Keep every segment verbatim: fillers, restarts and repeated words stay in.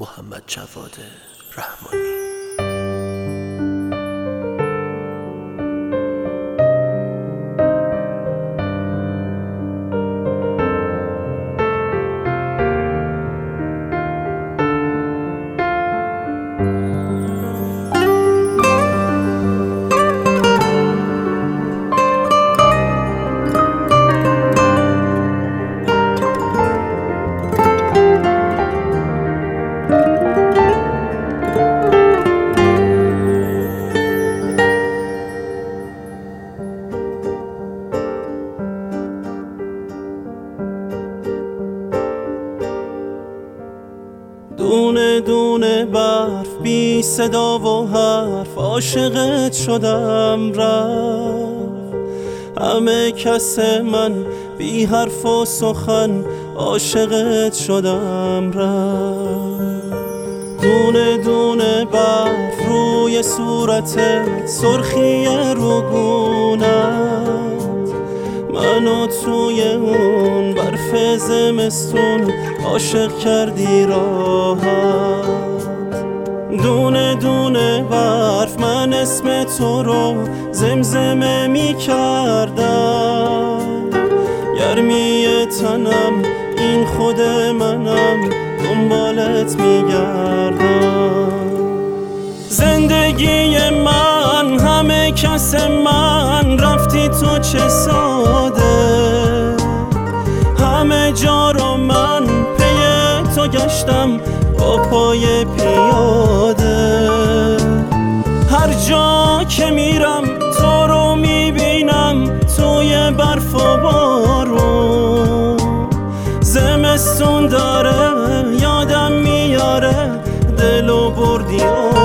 محمد جواد رحمانی. دونه دونه برف بی صدا و حرف عاشقت شدم رفت. همه کس من بی حرف و سخن عاشقت شدم رفت. دونه دونه برف روی صورتت، سرخی روگونت، منو توی اون برف زمستون عاشق کردی راحت. دونه دونه برف من اسم تو رو زمزمه می کردم. گرمی تنم این خود منم، دنبالت می گردم. زندگی من همه کس من، رفتی تو چه ساده. همه جا رو من پی تو گشتم با پای پیاده. هر جا که میرم تو رو میبینم توی برف و بارون. زمستون داره یادم میاره، دلو بردی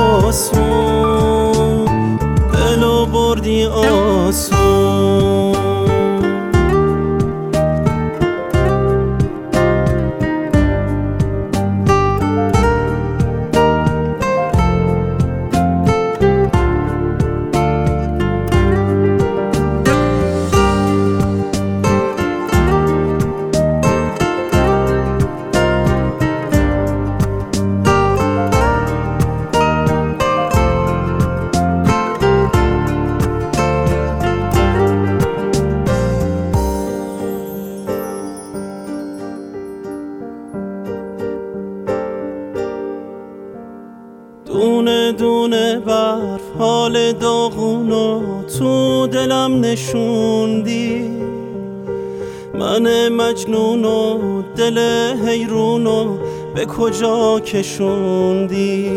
آسون، دلو بردی آسون. دونه دونه برف حال داغونو تو دلم نشوندی. من مجنونو دل حیرونو به کجا کشوندی.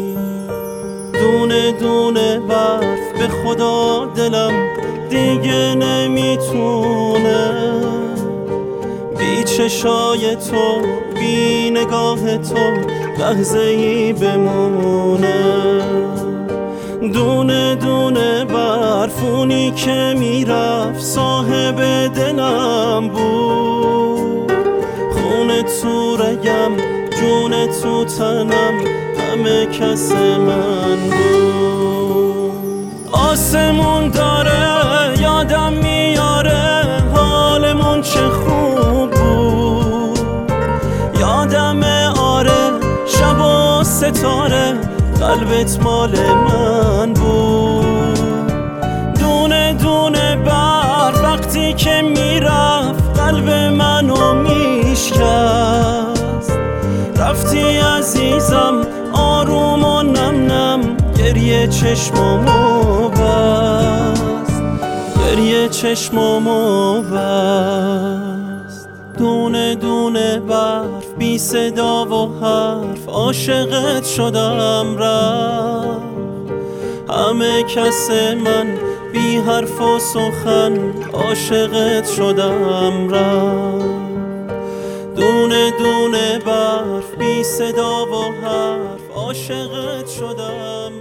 دونه دونه برف به خدا دلم دیگه نمیتونه بی چشای تو، بی نگاه تو لحظه ای بمونه. دونه دونه برفونی که میرفت صاحب دلم بود. خون تو رگم، جون تو تنم، همه کس من بود. آسمون داره یادم میاره حالمون چه خوب بود. یادمه آره شب و ستاره قلبت مال من بود. دونه دونه بر وقتی که میرفت قلب منو میشکست. رفتی عزیزم آروم و نم نم، گریه چشمامو بست، گریه چشمامو بست. دونه دونه برف بی صدا و حرف عاشقت شدم رفت. همه کس من بی حرف و سخن عاشقت شدم رفت. دونه دونه برف بی صدا و حرف عاشقت شدم